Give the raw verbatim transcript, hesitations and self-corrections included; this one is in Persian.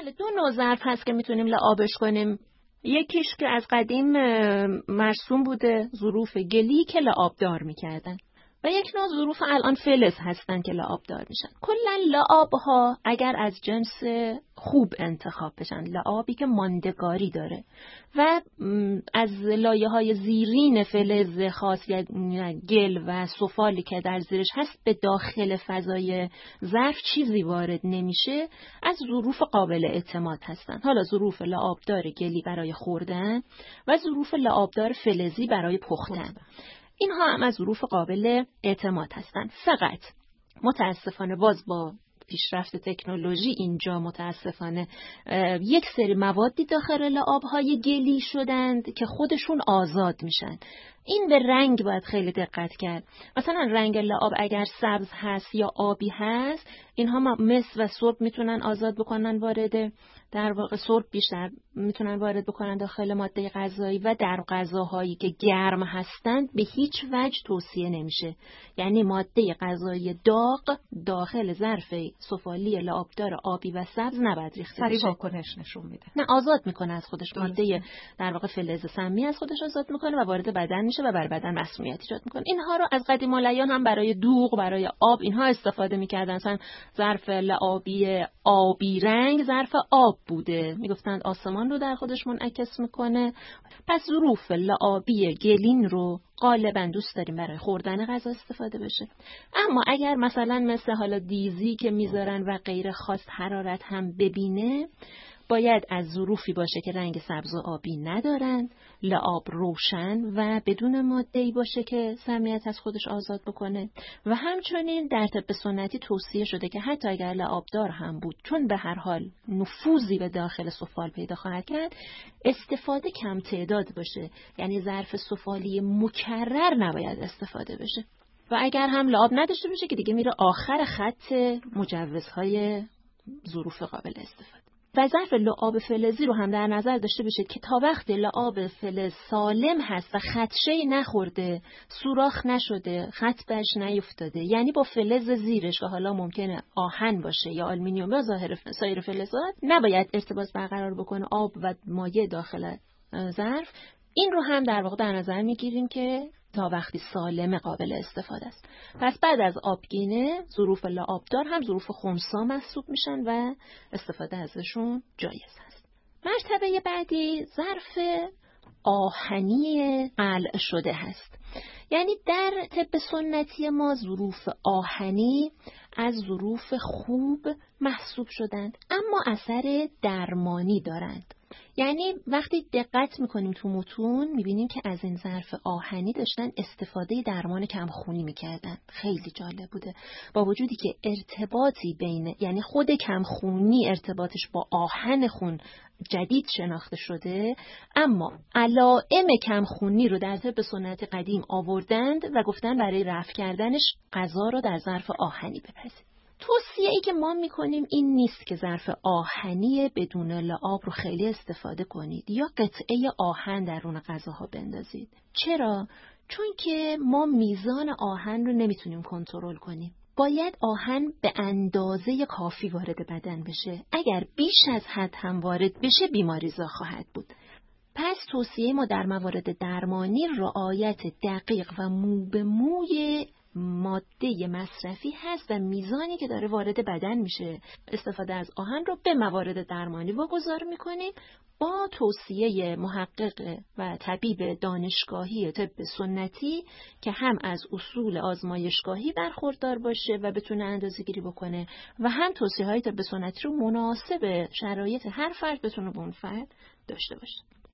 بله، دو نوع ظرف هست که میتونیم لعابش کنیم. یکیش که از قدیم مرسوم بوده، ظروف گلی که لعابدار میکردن، و یک نوع ظروف الان فلز هستن که لعابدار میشن. کلا لعابها اگر از جنس خوب انتخاب بشن، لعابی که ماندگاری داره و از لایه‌های زیرین فلز خاص یا گل و سفالی که در زیرش هست به داخل فضای ظرف چیزی وارد نمیشه، از ظروف قابل اعتماد هستن. حالا ظروف لعابدار گلی برای خوردن و ظروف لعابدار فلزی برای پختن، اینها هم از ظروف قابل اعتماد هستند. فقط متاسفانه باز با پیشرفت تکنولوژی اینجا متاسفانه یک سری موادی داخل لعاب‌های گلی شدند که خودشون آزاد میشن. این به رنگ باید خیلی دقت کرد. مثلا رنگ لعاب اگر سبز هست یا آبی هست، اینها مس و سرب میتونن آزاد بکنن وارد، در واقع سرب بیشتر میتونن وارد بکنن داخل ماده غذایی، و در غذاهایی که گرم هستند به هیچ وجه توصیه نمیشه. یعنی ماده غذایی داغ داخل ظرف سفالی لعابدار آبی و سبز نباید ریخته بشه. سری واکنش نشون میده. نه، آزاد میکنه از خودش، ماده در واقع فلز سمی از خودش آزاد میکنه و وارد بدن میشه و بر بدن مسمومیت ایجاد میکنه. اینها رو از قدیم الایام هم برای دوغ، برای آب اینها استفاده میکردن. مثلا ظرف لعابی آبی رنگ ظرف آب بوده، میگفتند آسمان رو در خودش منعکس میکنه. پس ظروف لعابی گلین رو غالبا دوست داریم برای خوردن غذا استفاده بشه. اما اگر مثلا مثل حالا دیزی که میذارن و غیر خواست حرارت هم ببینه، باید از ظروفی باشه که رنگ سبز و آبی ندارن، لعاب روشن و بدون ماده‌ای باشه که سمیت از خودش آزاد بکنه. و همچنین در طب سنتی توصیه شده که حتی اگر لعابدار هم بود، چون به هر حال نفوذی به داخل سفال پیدا خواهد کرد، استفاده کم تعداد باشه. یعنی ظرف سفالی مکرر نباید استفاده بشه. و اگر هم لعاب نداشته باشه که دیگه میره آخر خط مجوزهای ظروف قابل استفاده. و ظرف لعاب فلزی رو هم در نظر داشته بشه که تا وقتی لعاب فلز سالم هست و خدشه‌ای نخورده، سوراخ نشده، خط بهش نیفتاده، یعنی با فلز زیرش که حالا ممکنه آهن باشه یا آلومینیوم یا ظاهر سایر فلزات، نباید ارتباط برقرار بکنه آب و مایع داخل ظرف. این رو هم در واقع در نظر میگیریم که تا وقتی سالم قابل استفاده است. پس بعد از آبگینه ظروف لعابدار هم ظروف خنثی محسوب میشن و استفاده ازشون جایز است. مرتبه بعدی ظرف آهنی قلع شده هست. یعنی در طب سنتی ما ظروف آهنی از ظروف خوب محسوب شدند، اما اثر درمانی دارند. یعنی وقتی دقت میکنیم تو متون میبینیم که از این ظرف آهنی داشتن استفاده درمان کمخونی میکردن. خیلی جالب بوده، با وجودی که ارتباطی بین، یعنی خود کمخونی ارتباطش با آهن خون جدید شناخته شده، اما علائم کمخونی رو در طب سنت قدیم آوردند و گفتن برای رفع کردنش غذا رو در ظرف آهنی بپزید. توصیه‌ای که ما میکنیم این نیست که ظرف آهنی بدون لعاب رو خیلی استفاده کنید یا قطعه آهن درون غذاها بندازید. چرا؟ چون که ما میزان آهن رو نمیتونیم کنترل کنیم. باید آهن به اندازه کافی وارد بدن بشه. اگر بیش از حد هم وارد بشه بیماریزا خواهد بود. پس توصیه ما در موارد درمانی رعایت دقیق و مو به موی ماده مصرفی هست و میزانی که داره وارد بدن میشه. استفاده از آهن رو به موارد درمانی واگذار میکنیم با توصیه محقق و طبیب دانشگاهی طب سنتی که هم از اصول آزمایشگاهی برخوردار باشه و بتونه اندازه‌گیری بکنه و هم توصیه های طب سنتی رو مناسب شرایط هر فرد بتونه به اون فرد داشته باشه.